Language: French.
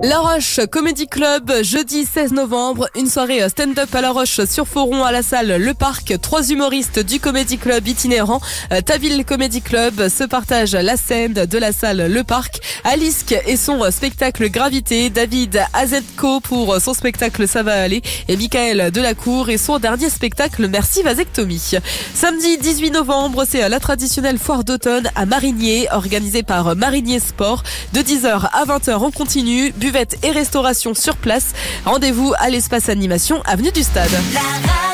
La Roche Comedy Club, jeudi 16 novembre, une soirée stand-up à La Roche sur Foron à la salle Le Parc. 3 humoristes du Comedy Club itinérant, Taville Comedy Club, se partagent la scène de la salle Le Parc. Alice et son spectacle Gravité, David Azetko pour son spectacle Ça va aller et Michael Delacour et son dernier spectacle Merci Vasectomie. Samedi 18 novembre, c'est la traditionnelle foire d'automne à Marigné, organisée par Marigné Sport. De 10h à 20h on continue, buvette et restauration sur place. Rendez-vous à l'espace animation avenue du Stade.